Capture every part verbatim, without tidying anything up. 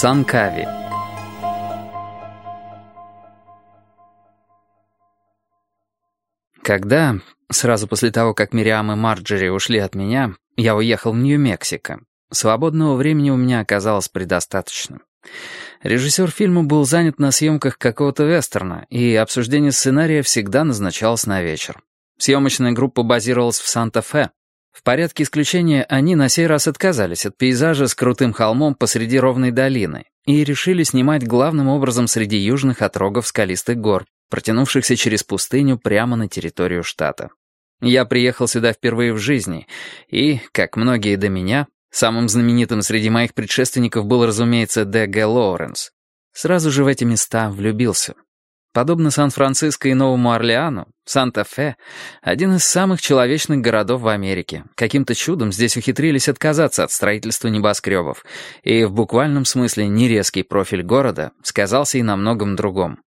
Сан-Кави. Когда, сразу после того, как Мириам и Марджери ушли от меня, я уехал в Нью-Мексико, свободного времени у меня оказалось предостаточно. Режиссер фильма был занят на съемках какого-то вестерна, и обсуждение сценария всегда назначалось на вечер. Съемочная группа базировалась в Санта-Фе. В порядке исключения они на сей раз отказались от пейзажа с крутым холмом посреди ровной долины и решили снимать главным образом среди южных отрогов скалистых гор, протянувшихся через пустыню прямо на территорию штата. Я приехал сюда впервые в жизни, и, как многие до меня, самым знаменитым среди моих предшественников был, разумеется, Д Г Лоуренс, сразу же в эти места влюбился. Подобно Сан-Франциско и Новому Орлеану, Санта-Фе — один из самых человечных городов в Америке. Каким-то чудом здесь ухитрились отказаться от строительства небоскребов, и в буквальном смысле нерезкий профиль города сказался и на многом другом.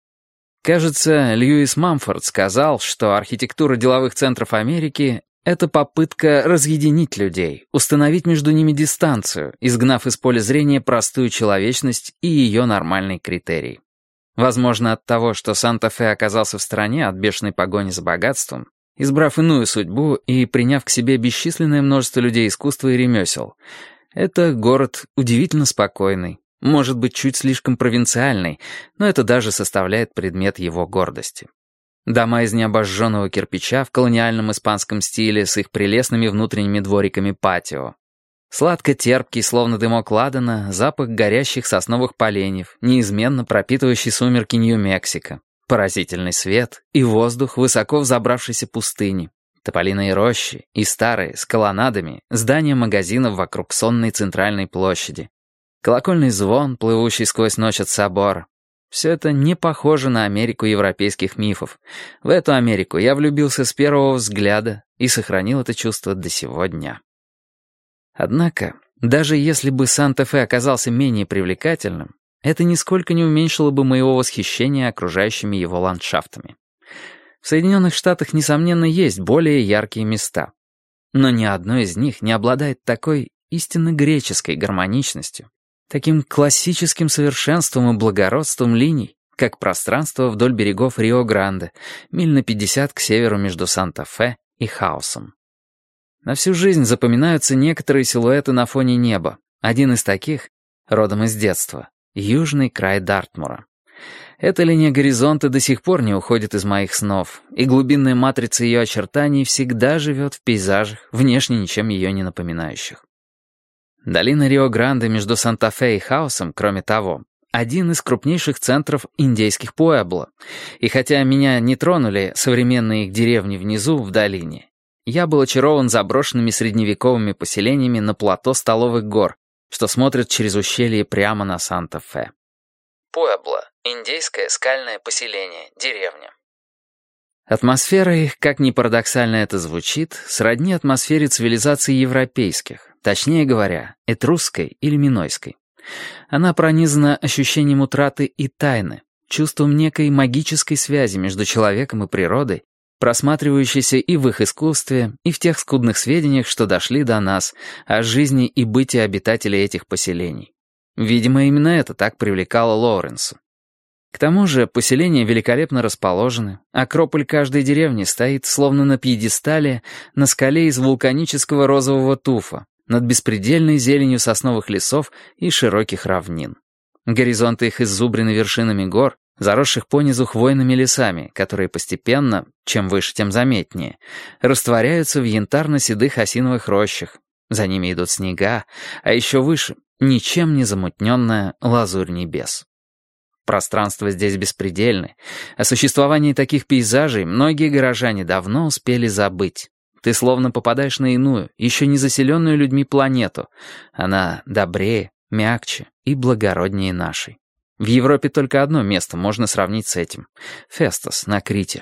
Кажется, Льюис Мамфорд сказал, что архитектура деловых центров Америки — это попытка разъединить людей, установить между ними дистанцию, изгнав из поля зрения простую человечность и ее нормальный критерий. Возможно, от того, что Санта-Фе оказался в стороне от бешеной погони за богатством, избрав иную судьбу и приняв к себе бесчисленное множество людей искусства и ремесел, это город удивительно спокойный, может быть, чуть слишком провинциальный, но это даже составляет предмет его гордости. Дома из необожженного кирпича в колониальном испанском стиле с их прелестными внутренними двориками патио. Сладко-терпкий, словно дымок ладана, запах горящих сосновых поленьев, неизменно пропитывающий сумерки Нью-Мексико, поразительный свет и воздух высоко взобравшейся пустыни, тополиные рощи и старые, с колоннадами, здания магазинов вокруг сонной центральной площади, колокольный звон, плывущий сквозь ночь от собора. Все это не похоже на Америку европейских мифов. В эту Америку я влюбился с первого взгляда и сохранил это чувство до сего дня. Однако, даже если бы Санта-Фе оказался менее привлекательным, это нисколько не уменьшило бы моего восхищения окружающими его ландшафтами. В Соединенных Штатах, несомненно, есть более яркие места, но ни одно из них не обладает такой истинно греческой гармоничностью, таким классическим совершенством и благородством линий, как пространство вдоль берегов Рио-Гранде, миль на пятьдесят к северу между Санта-Фе и Хаосом. На всю жизнь запоминаются некоторые силуэты на фоне неба. Один из таких, родом из детства, южный край Дартмура. Эта линия горизонта до сих пор не уходит из моих снов, и глубинная матрица ее очертаний всегда живет в пейзажах, внешне ничем ее не напоминающих. Долина Рио-Гранде между Санта-Фе и Хаосом, кроме того, один из крупнейших центров индейских пуэбло, и хотя меня не тронули современные их деревни внизу, в долине, я был очарован заброшенными средневековыми поселениями на плато Столовых гор, что смотрят через ущелье прямо на Санта-Фе. Пуэбло — индейское скальное поселение, деревня. Атмосфера их, как ни парадоксально это звучит, сродни атмосфере цивилизаций европейских, точнее говоря, этрусской или минойской. Она пронизана ощущением утраты и тайны, чувством некой магической связи между человеком и природой, просматривающийся и в их искусстве, и в тех скудных сведениях, что дошли до нас о жизни и бытии обитателей этих поселений. Видимо, именно это так привлекало Лоуренса. К тому же поселения великолепно расположены, акрополь каждой деревни стоит словно на пьедестале на скале из вулканического розового туфа, над беспредельной зеленью сосновых лесов и широких равнин. Горизонты их иззубрены вершинами гор, заросших понизу хвойными лесами, которые постепенно, чем выше, тем заметнее, растворяются в янтарно-седых осиновых рощах. За ними идут снега, а еще выше — ничем не замутненная лазурь небес. Пространство здесь беспредельны. О существовании таких пейзажей многие горожане давно успели забыть. Ты словно попадаешь на иную, еще не заселенную людьми планету. Она добрее, мягче и благороднее нашей. В Европе только одно место можно сравнить с этим — Фестос на Крите.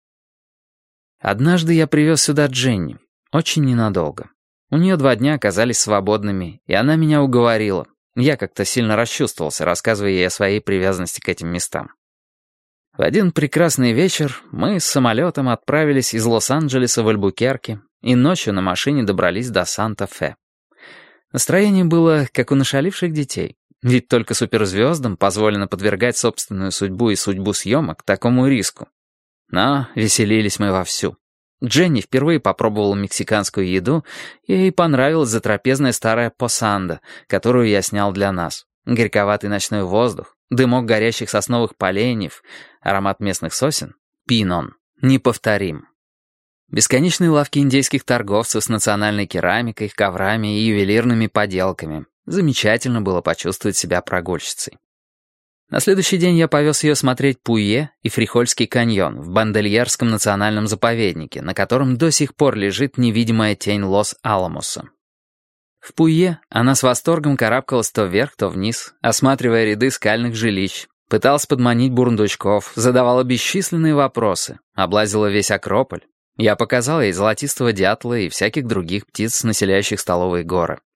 Однажды я привез сюда Дженни, очень ненадолго. У нее два дня оказались свободными, и она меня уговорила. Я как-то сильно расчувствовался, рассказывая ей о своей привязанности к этим местам. В один прекрасный вечер мы с самолетом отправились из Лос-Анджелеса в Альбукерке и ночью на машине добрались до Санта-Фе. Настроение было, как у нашаливших детей. Ведь только суперзвездам позволено подвергать собственную судьбу и судьбу съемок такому риску. Но веселились мы вовсю. Дженни впервые попробовала мексиканскую еду, и ей понравилась затрапезная старая посанда, которую я снял для нас. Горьковатый ночной воздух, дымок горящих сосновых поленьев, аромат местных сосен, пинон. Неповторим. Бесконечные лавки индейских торговцев с национальной керамикой, коврами и ювелирными поделками. Замечательно было почувствовать себя прогульщицей. На следующий день я повез ее смотреть Пуйе и Фрихольский каньон в Бандельерском национальном заповеднике, на котором до сих пор лежит невидимая тень Лос-Аламоса. В Пуйе она с восторгом карабкалась то вверх, то вниз, осматривая ряды скальных жилищ, пыталась подманить бурундучков, задавала бесчисленные вопросы, облазила весь Акрополь. Я показал ей золотистого дятла и всяких других птиц, населяющих столовые горы.